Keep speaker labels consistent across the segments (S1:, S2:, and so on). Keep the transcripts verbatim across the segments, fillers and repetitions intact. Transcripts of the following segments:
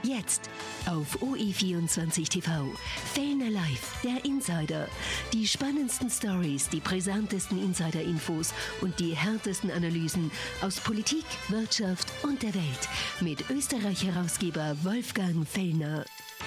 S1: Jetzt auf O E vierundzwanzig T V. Fellner Live, der Insider. Die spannendsten Stories, die brisantesten Insider-Infos und die härtesten Analysen aus Politik, Wirtschaft und der Welt. Mit Österreich-Herausgeber Wolfgang Fellner.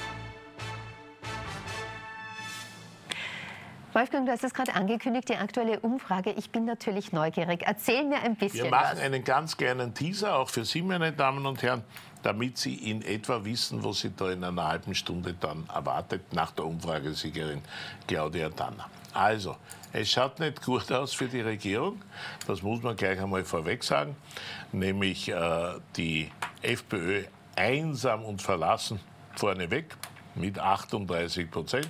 S2: Wolfgang, du hast es gerade angekündigt, die aktuelle Umfrage. Ich bin natürlich neugierig. Erzähl mir ein bisschen
S3: Wir machen
S2: was.
S3: einen ganz kleinen Teaser, auch für Sie, meine Damen und Herren, damit Sie in etwa wissen, was Sie da in einer halben Stunde dann erwartet nach der Umfragesiegerin Claudia Tanner. Also, es schaut nicht gut aus für die Regierung, das muss man gleich einmal vorweg sagen, nämlich äh, die FPÖ einsam und verlassen vorneweg mit achtunddreißig Prozent.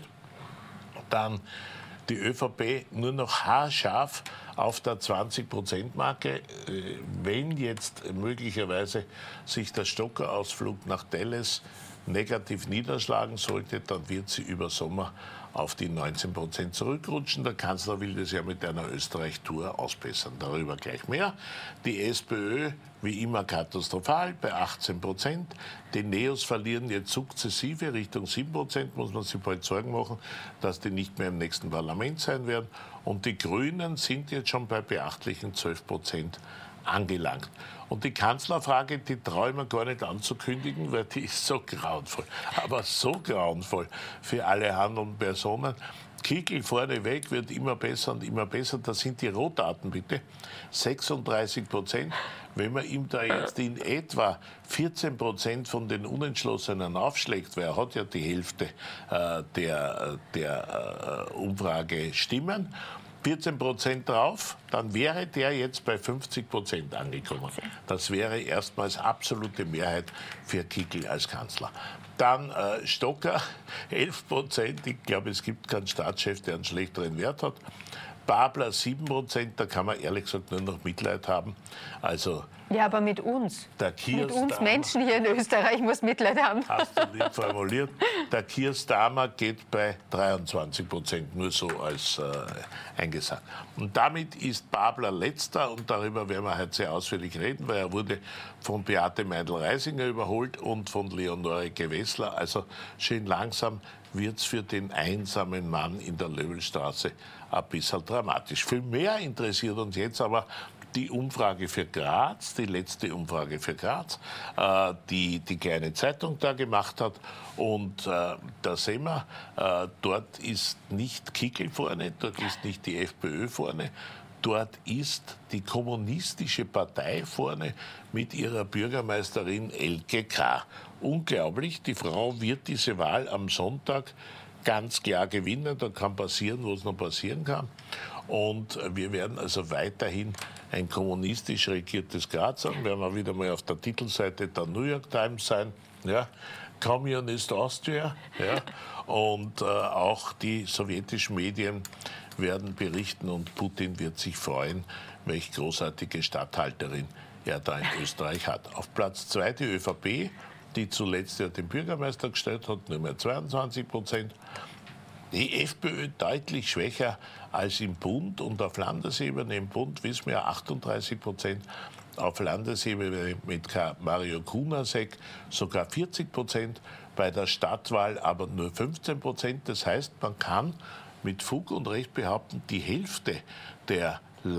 S3: Dann die ÖVP nur noch haarscharf auf der zwanzig-Prozent-Marke. Wenn jetzt möglicherweise sich der Stocker-Ausflug nach Telles negativ niederschlagen sollte, dann wird sie über Sommer auf die neunzehn Prozent zurückrutschen. Der Kanzler will das ja mit einer Österreich-Tour ausbessern. Darüber gleich mehr. Die SPÖ wie immer katastrophal bei achtzehn Prozent. Die Neos verlieren jetzt sukzessive Richtung sieben Prozent. Muss man sich bald Sorgen machen, dass die nicht mehr im nächsten Parlament sein werden. Und die Grünen sind jetzt schon bei beachtlichen zwölf Prozent angelangt. Und die Kanzlerfrage, die traue ich mir gar nicht anzukündigen, weil die ist so grauenvoll. Aber so grauenvoll für alle handelnden Personen. Kickl vorneweg wird immer besser und immer besser. Das sind die Rohdaten, bitte. sechsunddreißig Prozent. Wenn man ihm da jetzt in etwa vierzehn Prozent von den Unentschlossenen aufschlägt, weil er hat ja die Hälfte äh, der, der äh, Umfrage Stimmen, vierzehn Prozent drauf, dann wäre der jetzt bei fünfzig Prozent angekommen. Das wäre erstmals absolute Mehrheit für Kickl als Kanzler. Dann äh, Stocker, elf Prozent. Ich glaube, es gibt keinen Staatschef, der einen schlechteren Wert hat. Babler sieben Prozent, da kann man ehrlich gesagt nur noch Mitleid haben. Also
S2: ja, aber mit uns.
S3: Der
S2: mit uns Menschen hier in Österreich muss Mitleid haben.
S3: Hast du nicht formuliert. Der Keir Starmer geht bei dreiundzwanzig Prozent, nur so als äh, eingesagt. Und damit ist Babler letzter und darüber werden wir heute sehr ausführlich reden, weil er wurde von Beate Meindl-Reisinger überholt und von Leonore Gewessler. Also schön langsam wird es für den einsamen Mann in der Löwelstraße ein bisschen dramatisch. Viel mehr interessiert uns jetzt aber die Umfrage für Graz, die letzte Umfrage für Graz, äh, die die kleine Zeitung da gemacht hat. Und äh, da sehen wir, äh, dort ist nicht Kickl vorne, dort ist nicht die FPÖ vorne. Dort ist die kommunistische Partei vorne mit ihrer Bürgermeisterin Elke K. Unglaublich, die Frau wird diese Wahl am Sonntag ganz klar gewinnen. Da kann passieren, was noch passieren kann. Und wir werden also weiterhin ein kommunistisch regiertes Graz haben. Werden wir wieder mal auf der Titelseite der New York Times sein. Ja. Communist Austria. Ja. Und äh, auch die sowjetischen Medien werden berichten und Putin wird sich freuen, welche großartige Statthalterin er da in Österreich hat. Auf Platz zwei die ÖVP, die zuletzt ja den Bürgermeister gestellt hat, nur mehr zweiundzwanzig Prozent. Die FPÖ deutlich schwächer als im Bund und auf Landesebene. Im Bund wissen wir achtunddreißig Prozent, auf Landesebene mit Mario Kunasek sogar vierzig Prozent, bei der Stadtwahl aber nur fünfzehn Prozent. Das heißt, man kann mit Fug und Recht behaupten, die Hälfte der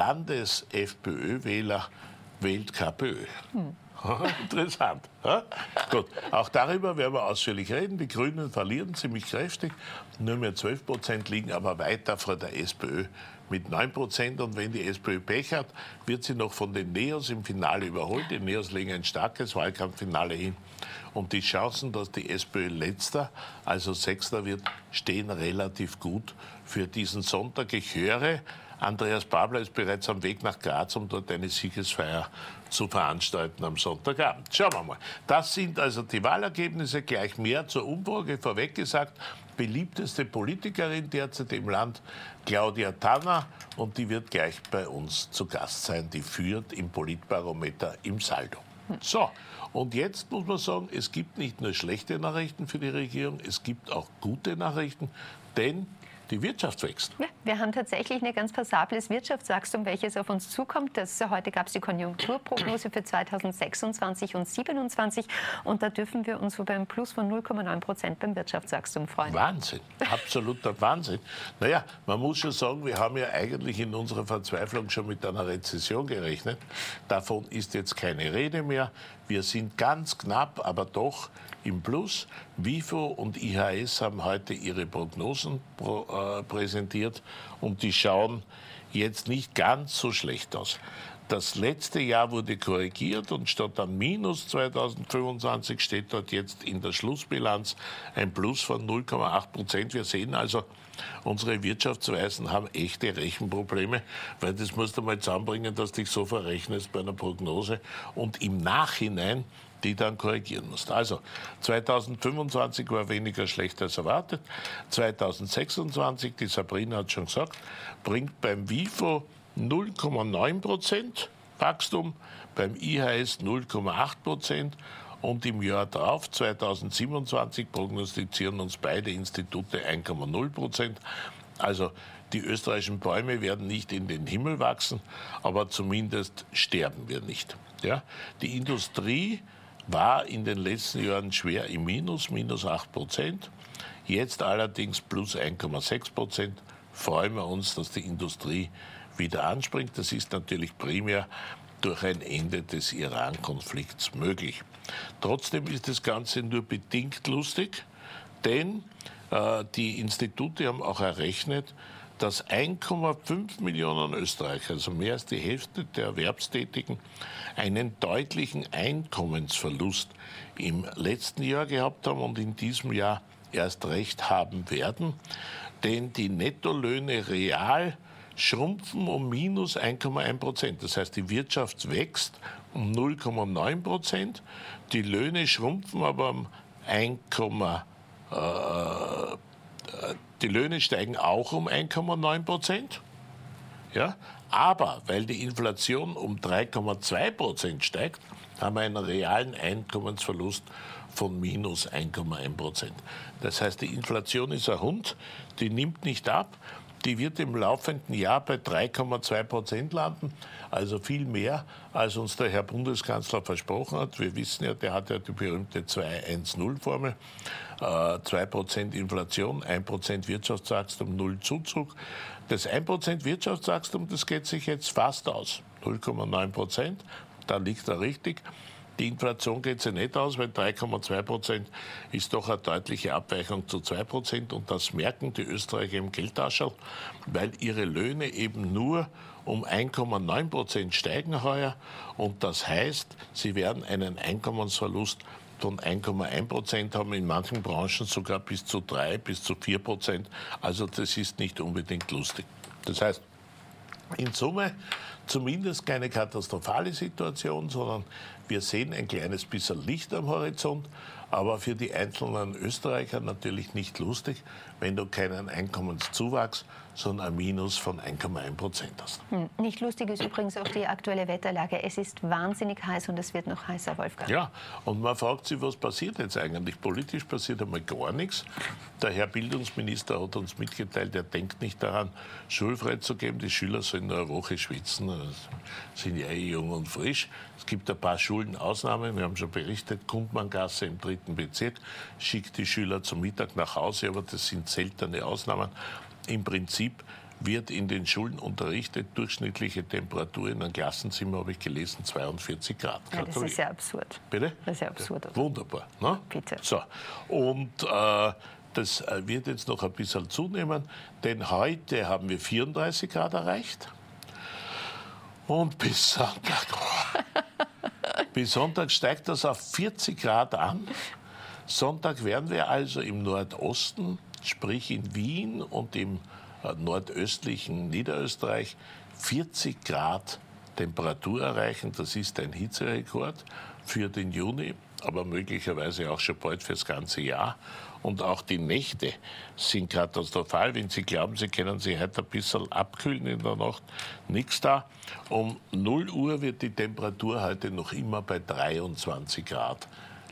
S3: Landes-FPÖ-Wähler wählt KPÖ. Hm. Interessant. Ja? Gut, auch darüber werden wir ausführlich reden. Die Grünen verlieren ziemlich kräftig. Nur mehr zwölf Prozent liegen aber weiter vor der SPÖ mit neun Prozent. Und wenn die SPÖ Pech hat, wird sie noch von den Neos im Finale überholt. Die Neos legen ein starkes Wahlkampffinale hin. Und die Chancen, dass die SPÖ letzter, also sechster wird, stehen relativ gut für diesen Sonntag. Ich höre, Andreas Babler ist bereits am Weg nach Graz, um dort eine Siegesfeier zu veranstalten am Sonntagabend. Schauen wir mal. Das sind also die Wahlergebnisse. Gleich mehr zur Umfrage. Vorweg gesagt, beliebteste Politikerin derzeit im Land, Claudia Tanner. Und die wird gleich bei uns zu Gast sein. Die führt im Politbarometer im Saldo. So, und jetzt muss man sagen, es gibt nicht nur schlechte Nachrichten für die Regierung, es gibt auch gute Nachrichten, denn Die Wirtschaft wächst.
S2: Ja, wir haben tatsächlich ein ganz passables Wirtschaftswachstum, welches auf uns zukommt. Das, heute gab es die Konjunkturprognose für zweitausendsechsundzwanzig und zweitausendsiebenundzwanzig und da dürfen wir uns über ein Plus von null Komma neun Prozent beim Wirtschaftswachstum freuen.
S3: Wahnsinn, absoluter Wahnsinn. Naja, man muss schon sagen, wir haben ja eigentlich in unserer Verzweiflung schon mit einer Rezession gerechnet. Davon ist jetzt keine Rede mehr. Wir sind ganz knapp, aber doch im Plus. WIFO und I H S haben heute ihre Prognosen pro, äh, präsentiert und die schauen jetzt nicht ganz so schlecht aus. Das letzte Jahr wurde korrigiert und statt am Minus zweitausendfünfundzwanzig steht dort jetzt in der Schlussbilanz ein Plus von null Komma acht Prozent. Wir sehen also, unsere Wirtschaftsweisen haben echte Rechenprobleme, weil das musst du mal zusammenbringen, dass du dich so verrechnest bei einer Prognose und im Nachhinein die dann korrigieren musst. Also zweitausendfünfundzwanzig war weniger schlecht als erwartet. zweitausendsechsundzwanzig, die Sabrina hat schon gesagt, bringt beim WIFO null Komma neun Prozent Wachstum, beim I H S null Komma acht Prozent und im Jahr darauf, zweitausendsiebenundzwanzig, prognostizieren uns beide Institute eins Komma null Prozent. Also die österreichischen Bäume werden nicht in den Himmel wachsen, aber zumindest sterben wir nicht. Ja? Die Industrie war in den letzten Jahren schwer im Minus, minus acht Prozent. Jetzt allerdings plus eins Komma sechs Prozent. Freuen wir uns, dass die Industrie wieder anspringt. Das ist natürlich primär durch ein Ende des Iran-Konflikts möglich. Trotzdem ist das Ganze nur bedingt lustig, denn äh, die Institute haben auch errechnet, dass eins Komma fünf Millionen Österreicher, also mehr als die Hälfte der Erwerbstätigen, einen deutlichen Einkommensverlust im letzten Jahr gehabt haben und in diesem Jahr erst recht haben werden. Denn die Nettolöhne real schrumpfen um minus eins Komma eins Prozent. Das heißt, die Wirtschaft wächst um null Komma neun Prozent, die Löhne schrumpfen aber um eins, äh, die Löhne steigen auch um eins Komma neun Prozent. Ja? Aber weil die Inflation um drei Komma zwei Prozent steigt, haben wir einen realen Einkommensverlust von minus eins Komma eins Prozent. Das heißt, die Inflation ist ein Hund, die nimmt nicht ab. Die wird im laufenden Jahr bei drei Komma zwei Prozent landen, also viel mehr, als uns der Herr Bundeskanzler versprochen hat. Wir wissen ja, der hat ja die berühmte zwei eins null Formel. Äh, zwei Prozent Inflation, ein Prozent Wirtschaftswachstum, null Zuzug. Das ein Prozent Wirtschaftswachstum, das geht sich jetzt fast aus. null Komma neun Prozent, da liegt er richtig. Die Inflation geht sich nicht aus, weil drei Komma zwei Prozent ist doch eine deutliche Abweichung zu zwei Prozent. Und das merken die Österreicher im Geldtaschel, weil ihre Löhne eben nur um eins Komma neun Prozent steigen heuer. Und das heißt, sie werden einen Einkommensverlust von eins Komma eins Prozent haben, in manchen Branchen sogar bis zu drei, bis zu vier Prozent. Also das ist nicht unbedingt lustig. Das heißt, in Summe zumindest keine katastrophale Situation, sondern wir sehen ein kleines bisschen Licht am Horizont, aber für die einzelnen Österreicher natürlich nicht lustig, wenn du keinen Einkommenszuwachs, sondern ein Minus von eins Komma eins Prozent hast.
S2: Hm. Nicht lustig ist übrigens auch die aktuelle Wetterlage. Es ist wahnsinnig heiß und es wird noch heißer, Wolfgang.
S3: Ja, und man fragt sich, was passiert jetzt eigentlich? Politisch passiert einmal gar nichts. Der Herr Bildungsminister hat uns mitgeteilt, er denkt nicht daran, schulfrei zu geben. Die Schüler sollen nur eine Woche schwitzen. Das sind ja eh jung und frisch. Es gibt ein paar Schulenausnahmen. Wir haben schon berichtet, Kundmanngasse im dritten Bezirk schickt die Schüler zum Mittag nach Hause, aber das sind seltene Ausnahmen. Im Prinzip wird in den Schulen unterrichtet, durchschnittliche Temperatur in einem Klassenzimmer, habe ich gelesen, zweiundvierzig Grad.
S2: Ja, das ist ja absurd.
S3: Bitte?
S2: Das ist ja absurd.
S3: Ja, wunderbar. Ne?
S2: Bitte.
S3: So. Und äh, das wird jetzt noch ein bisschen zunehmen, denn heute haben wir vierunddreißig Grad erreicht. Und bis Sonntag, bis Sonntag steigt das auf vierzig Grad an. Sonntag werden wir also im Nordosten, sprich in Wien und im nordöstlichen Niederösterreich, vierzig Grad Temperatur erreichen. Das ist ein Hitzerekord für den Juni, aber möglicherweise auch schon bald fürs ganze Jahr. Und auch die Nächte sind katastrophal. Wenn Sie glauben, Sie können sich heute ein bisschen abkühlen in der Nacht, nichts da. Um null Uhr wird die Temperatur heute noch immer bei dreiundzwanzig Grad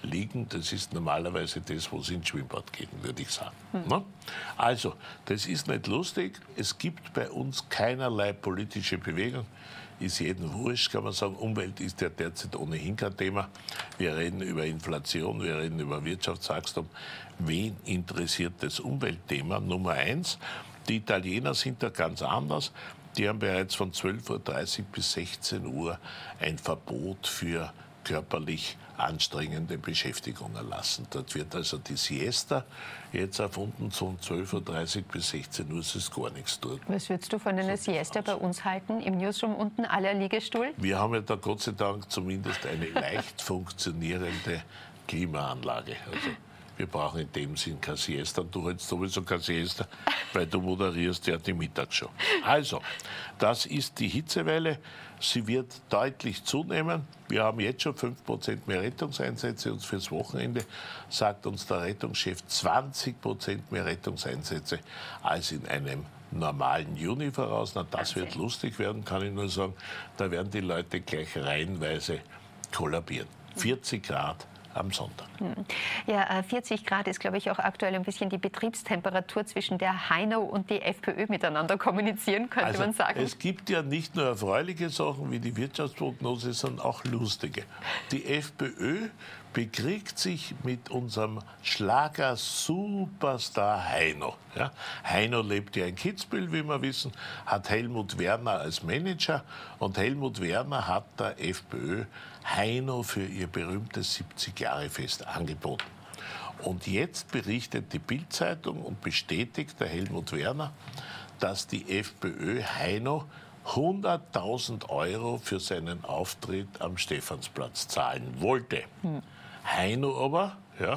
S3: liegen. Das ist normalerweise das, wo sie ins Schwimmbad gehen, würde ich sagen. Hm. Also, das ist nicht lustig. Es gibt bei uns keinerlei politische Bewegung. Ist jedem wurscht, kann man sagen. Umwelt ist ja derzeit ohnehin kein Thema. Wir reden über Inflation, wir reden über Wirtschaftswachstum. Wen interessiert das Umweltthema? Nummer eins, die Italiener sind da ganz anders. Die haben bereits von zwölf Uhr dreißig bis sechzehn Uhr ein Verbot für körperlich anstrengende Beschäftigung erlassen. Dort wird also die Siesta jetzt erfunden, von zwölf Uhr dreißig bis sechzehn Uhr ist es gar nichts dort.
S2: Was würdest du von einer so Siesta bei uns halten? Im Newsroom unten aller Liegestuhl?
S3: Wir haben ja da Gott sei Dank zumindest eine leicht funktionierende Klimaanlage. Also wir brauchen in dem Sinn keine Siesta. Du hältst sowieso keine Siesta, weil du moderierst ja die Mittagsshow. Also, das ist die Hitzewelle. Sie wird deutlich zunehmen. Wir haben jetzt schon fünf Prozent mehr Rettungseinsätze und fürs Wochenende sagt uns der Rettungschef zwanzig Prozent mehr Rettungseinsätze als in einem normalen Juni voraus. Na, das wird lustig werden, kann ich nur sagen. Da werden die Leute gleich reihenweise kollabieren. vierzig Grad am Sonntag.
S2: Ja, vierzig Grad ist, glaube ich, auch aktuell ein bisschen die Betriebstemperatur, zwischen der Heino und die FPÖ miteinander kommunizieren, könnte
S3: also,
S2: man sagen.
S3: Es gibt ja nicht nur erfreuliche Sachen wie die Wirtschaftsprognose, sondern auch lustige. Die FPÖ bekriegt sich mit unserem Schlager-Superstar Heino. Ja? Heino lebt ja in Kitzbühel, wie wir wissen, hat Helmut Werner als Manager und Helmut Werner hat der FPÖ Heino für ihr berühmtes siebzig-Jahre-Fest angeboten. Und jetzt berichtet die Bild-Zeitung und bestätigt der Helmut Werner, dass die FPÖ Heino hunderttausend Euro für seinen Auftritt am Stephansplatz zahlen wollte. Hm. Heino aber, ja,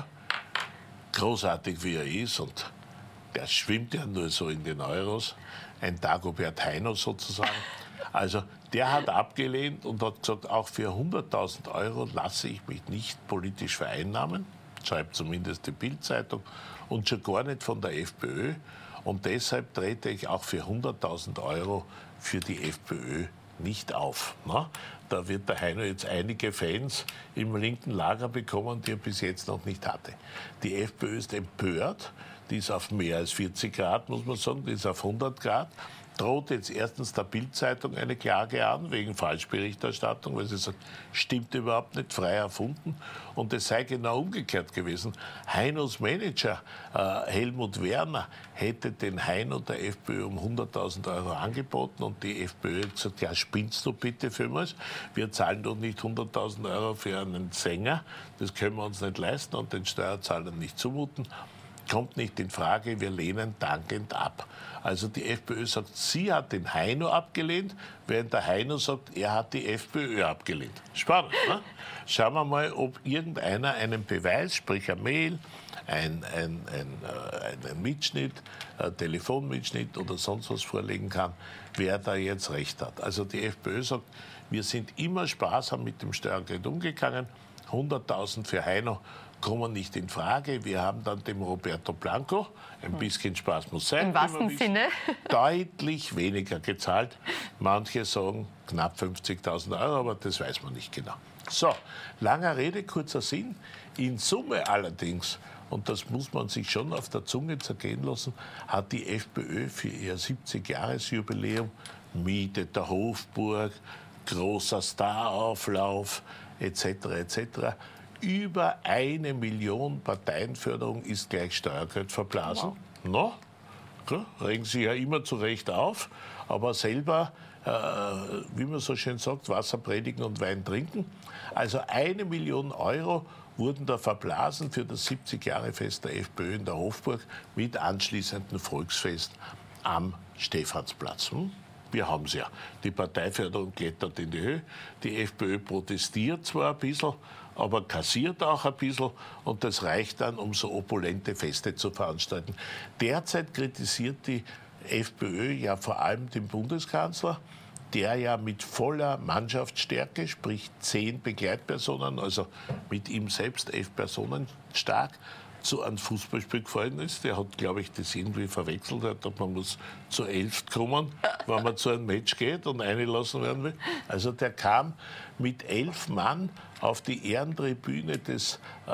S3: großartig wie er ist, und der schwimmt ja nur so in den Euros, ein Dagobert Heino sozusagen. Also der hat abgelehnt und hat gesagt, auch für hunderttausend Euro lasse ich mich nicht politisch vereinnahmen, schreibt zumindest die Bild-Zeitung, und schon gar nicht von der FPÖ. Und deshalb trete ich auch für hunderttausend Euro für die FPÖ nicht auf. Na? Da wird der Heino jetzt einige Fans im linken Lager bekommen, die er bis jetzt noch nicht hatte. Die FPÖ ist empört, die ist auf mehr als vierzig Grad, muss man sagen, die ist auf hundert Grad. Droht jetzt erstens der Bild-Zeitung eine Klage an wegen Falschberichterstattung, weil sie sagt, stimmt überhaupt nicht, frei erfunden. Und es sei genau umgekehrt gewesen. Heinos Manager äh, Helmut Werner hätte den Heino der FPÖ um hunderttausend Euro angeboten und die FPÖ hat gesagt, ja, spinnst du bitte für uns? Wir zahlen doch nicht hunderttausend Euro für einen Sänger, das können wir uns nicht leisten und den Steuerzahlern nicht zumuten. Kommt nicht in Frage, wir lehnen dankend ab. Also die FPÖ sagt, sie hat den Heino abgelehnt, während der Heino sagt, er hat die FPÖ abgelehnt. Spannend, ne? Schauen wir mal, ob irgendeiner einen Beweis, sprich ein Mail, ein, ein, ein, ein, ein Mitschnitt, ein Telefonmitschnitt oder sonst was vorlegen kann, wer da jetzt recht hat. Also die FPÖ sagt, wir sind immer sparsam mit dem Steuergeld umgegangen, hunderttausend für Heino kommen nicht in Frage. Wir haben dann dem Roberto Blanco, ein bisschen Spaß muss sein,
S2: im wahrsten Sinne,
S3: deutlich weniger gezahlt. Manche sagen knapp fünfzigtausend Euro, aber das weiß man nicht genau. So, langer Rede, kurzer Sinn. In Summe allerdings, und das muss man sich schon auf der Zunge zergehen lassen, hat die FPÖ für ihr siebzig-Jahres-Jubiläum Miete der Hofburg, großer Starauflauf et cetera et cetera über eine Million Parteienförderung ist gleich Steuergeld verblasen. Wow. No? Regen Sie ja immer zu Recht auf, aber selber, äh, wie man so schön sagt, Wasser predigen und Wein trinken. Also eine Million Euro wurden da verblasen für das siebzig-Jahre-Fest der FPÖ in der Hofburg mit anschließendem Volksfest am Stephansplatz. Hm? Wir haben es ja. Die Parteiförderung klettert in die Höhe. Die FPÖ protestiert zwar ein bisschen, aber kassiert auch ein bisschen und das reicht dann, um so opulente Feste zu veranstalten. Derzeit kritisiert die FPÖ ja vor allem den Bundeskanzler, der ja mit voller Mannschaftsstärke, sprich zehn Begleitpersonen, also mit ihm selbst elf Personen stark, zu einem Fußballspiel gefallen ist. Der hat, glaube ich, das irgendwie verwechselt. Hat, man muss zu elf kommen, wenn man zu einem Match geht und eingelassen werden will. Also der kam mit elf Mann auf die Ehrentribüne des äh,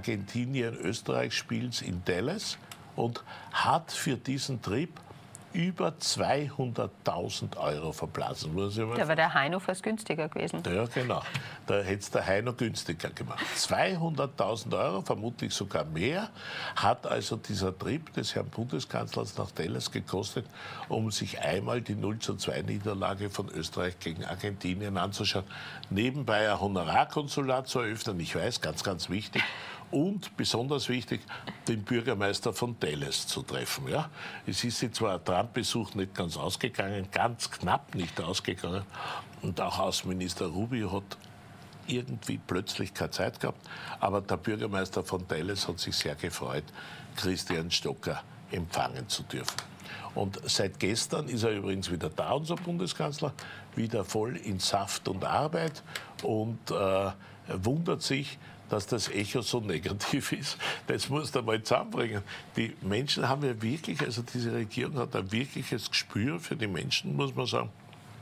S3: Argentinien-Österreich-Spiels in Dallas und hat für diesen Trip über zweihunderttausend Euro verblasen.
S2: Da war der Heino fast günstiger gewesen.
S3: Ja, genau. Da hätte es der Heino günstiger gemacht. zweihunderttausend Euro, vermutlich sogar mehr, hat also dieser Trip des Herrn Bundeskanzlers nach Dallas gekostet, um sich einmal die null zu zwei Niederlage von Österreich gegen Argentinien anzuschauen. Nebenbei ein Honorarkonsulat zu eröffnen, ich weiß, ganz, ganz wichtig. Und besonders wichtig, den Bürgermeister von Dallas zu treffen. Ja? Es ist sich zwar ein Trump-Besuch nicht ganz ausgegangen, ganz knapp nicht ausgegangen. Und auch Außenminister Rubio hat irgendwie plötzlich keine Zeit gehabt. Aber der Bürgermeister von Dallas hat sich sehr gefreut, Christian Stocker empfangen zu dürfen. Und seit gestern ist er übrigens wieder da, unser Bundeskanzler, wieder voll in Saft und Arbeit und äh, wundert sich, dass das Echo so negativ ist. Das muss man mal zusammenbringen. Die Menschen haben ja wirklich, also diese Regierung hat ein wirkliches Gespür für die Menschen, muss man sagen.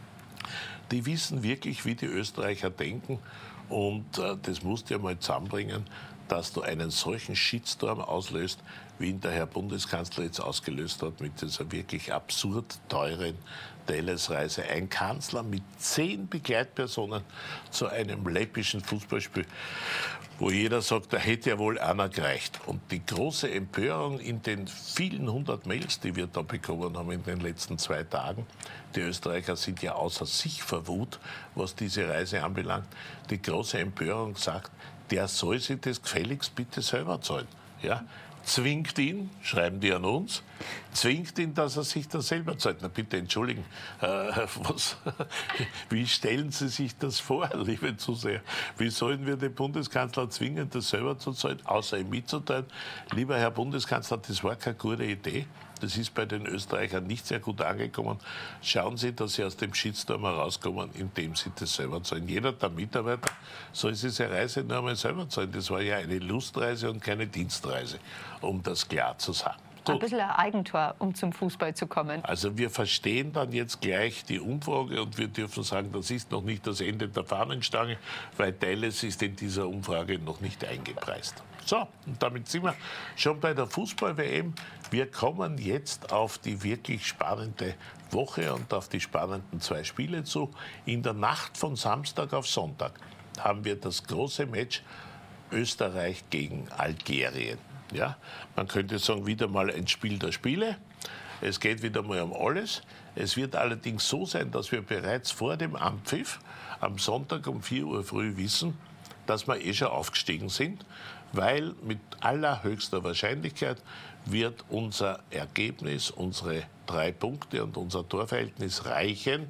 S3: Die wissen wirklich, wie die Österreicher denken. Und äh, das musst du ja mal zusammenbringen, dass du einen solchen Shitstorm auslöst, wie ihn der Herr Bundeskanzler jetzt ausgelöst hat mit dieser wirklich absurd teuren Dallas-Reise. Ein Kanzler mit zehn Begleitpersonen zu einem läppischen Fußballspiel, wo jeder sagt, da hätte ja wohl einer gereicht. Und die große Empörung in den vielen hundert Mails, die wir da bekommen haben in den letzten zwei Tagen, die Österreicher sind ja außer sich vor Wut, was diese Reise anbelangt. Die große Empörung sagt, der soll sich das gefälligst bitte selber zahlen. Ja? Zwingt ihn, schreiben die an uns, zwingt ihn, dass er sich das selber zahlt. Na bitte, entschuldigen, äh, was, wie stellen Sie sich das vor, liebe Zuseher? Wie sollen wir den Bundeskanzler zwingen, das selber zu zahlen, außer ihm mitzuteilen? Lieber Herr Bundeskanzler, das war keine gute Idee. Das ist bei den Österreichern nicht sehr gut angekommen. Schauen Sie, dass Sie aus dem Shitstorm herauskommen, indem Sie das selber zahlen. Jeder der Mitarbeiter soll diese Reise nur einmal selber zahlen. Das war ja eine Lustreise und keine Dienstreise, um das klar zu sagen.
S2: Gut. Ein bisschen ein Eigentor, um zum Fußball zu kommen.
S3: Also wir verstehen dann jetzt gleich die Umfrage und wir dürfen sagen, das ist noch nicht das Ende der Fahnenstange, weil Dallas ist in dieser Umfrage noch nicht eingepreist. So, und damit sind wir schon bei der Fußball-W M. Wir kommen jetzt auf die wirklich spannende Woche und auf die spannenden zwei Spiele zu. In der Nacht von Samstag auf Sonntag haben wir das große Match Österreich gegen Algerien. Ja, man könnte sagen, wieder mal ein Spiel der Spiele. Es geht wieder mal um alles. Es wird allerdings so sein, dass wir bereits vor dem Anpfiff am Sonntag um vier Uhr früh wissen, dass wir eh schon aufgestiegen sind, weil mit allerhöchster Wahrscheinlichkeit wird unser Ergebnis, unsere drei Punkte und unser Torverhältnis reichen,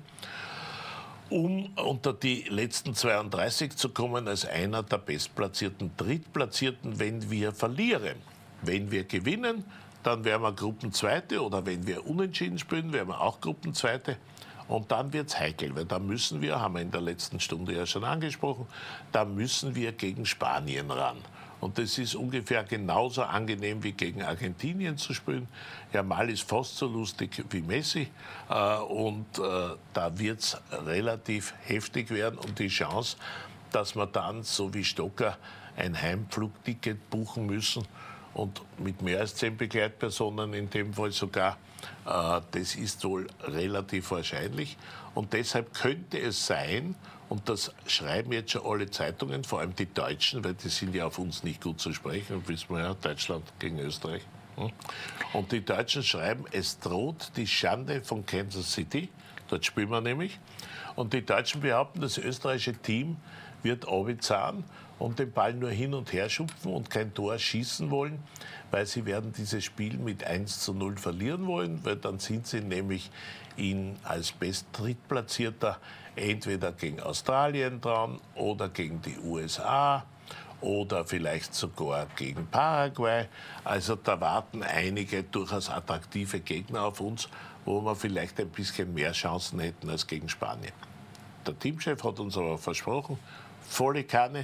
S3: um unter die letzten zweiunddreißig zu kommen als einer der bestplatzierten Drittplatzierten, wenn wir verlieren. Wenn wir gewinnen, dann wären wir Gruppenzweite oder wenn wir unentschieden spielen, wären wir auch Gruppenzweite. Und dann wird es heikel, weil da müssen wir, haben wir in der letzten Stunde ja schon angesprochen, da müssen wir gegen Spanien ran. Und das ist ungefähr genauso angenehm wie gegen Argentinien zu spielen. Jamal ist fast so lustig wie Messi. Und da wird es relativ heftig werden. Und die Chance, dass wir dann, so wie Stocker, ein Heimflugticket buchen müssen und mit mehr als zehn Begleitpersonen in dem Fall sogar, das ist wohl relativ wahrscheinlich. Und deshalb könnte es sein, und das schreiben jetzt schon alle Zeitungen, vor allem die Deutschen, weil die sind ja auf uns nicht gut zu sprechen, und wissen wir ja, Deutschland gegen Österreich. Und die Deutschen schreiben, es droht die Schande von Kansas City, dort spielen wir nämlich. Und die Deutschen behaupten, das österreichische Team wird runterzahlen und den Ball nur hin und her schupfen und kein Tor schießen wollen, weil sie werden dieses Spiel mit eins zu null verlieren wollen, weil dann sind sie nämlich in, als Best-Drittplatzierter entweder gegen Australien dran oder gegen die U S A oder vielleicht sogar gegen Paraguay. Also da warten einige durchaus attraktive Gegner auf uns, wo wir vielleicht ein bisschen mehr Chancen hätten als gegen Spanien. Der Teamchef hat uns aber versprochen, volle Kanne,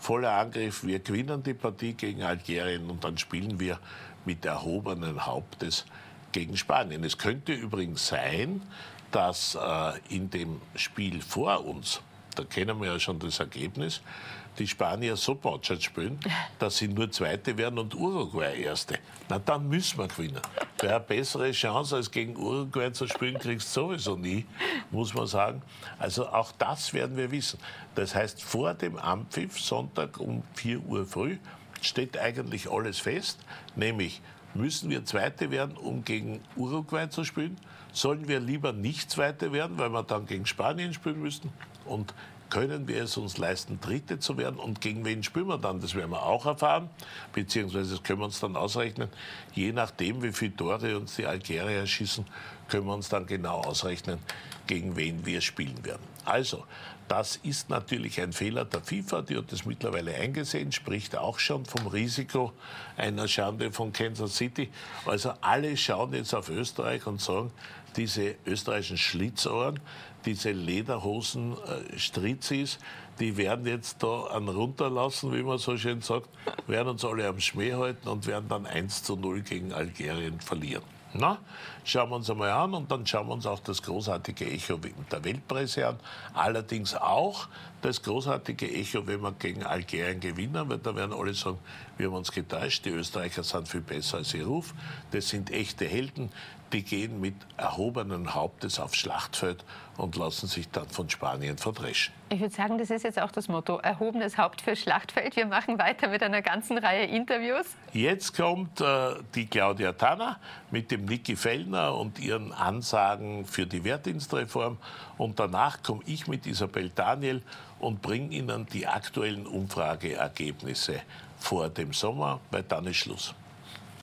S3: voller Angriff, wir gewinnen die Partie gegen Algerien und dann spielen wir mit erhobenen Hauptes gegen Spanien. Es könnte übrigens sein, dass äh, in dem Spiel vor uns, da kennen wir ja schon das Ergebnis, die Spanier so botschert spielen, dass sie nur Zweite werden und Uruguay Erste. Na, dann müssen wir gewinnen. Wer eine bessere Chance als gegen Uruguay zu spielen, kriegst du sowieso nie, muss man sagen. Also auch das werden wir wissen. Das heißt, vor dem Anpfiff, Sonntag um vier Uhr früh, steht eigentlich alles fest, nämlich müssen wir Zweite werden, um gegen Uruguay zu spielen? Sollen wir lieber nicht Zweite werden, weil wir dann gegen Spanien spielen müssen? Und können wir es uns leisten, Dritte zu werden? Und gegen wen spielen wir dann? Das werden wir auch erfahren, beziehungsweise das können wir uns dann ausrechnen. Je nachdem, wie viele Tore uns die Algerier schießen, können wir uns dann genau ausrechnen, gegen wen wir spielen werden. Also, das ist natürlich ein Fehler der FIFA, die hat das mittlerweile eingesehen, spricht auch schon vom Risiko einer Schande von Kansas City. Also alle schauen jetzt auf Österreich und sagen, diese österreichischen Schlitzohren, diese Lederhosen äh, Stritzis, die werden jetzt da an runterlassen, wie man so schön sagt, werden uns alle am Schmäh halten und werden dann eins zu null gegen Algerien verlieren. Na, schauen wir uns einmal an und dann schauen wir uns auch das großartige Echo der Weltpresse an. Allerdings auch das großartige Echo, wenn wir gegen Algerien gewinnen, weil da werden alle sagen, wir haben uns getäuscht, die Österreicher sind viel besser als ihr Ruf. Das sind echte Helden, die gehen mit erhobenen Hauptes aufs Schlachtfeld und lassen sich dann von Spanien verdreschen.
S2: Ich würde sagen, das ist jetzt auch das Motto, erhobenes Haupt fürs Schlachtfeld. Wir machen weiter mit einer ganzen Reihe Interviews.
S3: Jetzt kommt äh, die Claudia Tanner mit dem Niki Fellner und ihren Ansagen für die Wehrdienstreform. Und danach komme ich mit Isabel Daniel und bringe Ihnen die aktuellen Umfrageergebnisse vor dem Sommer, weil dann ist Schluss.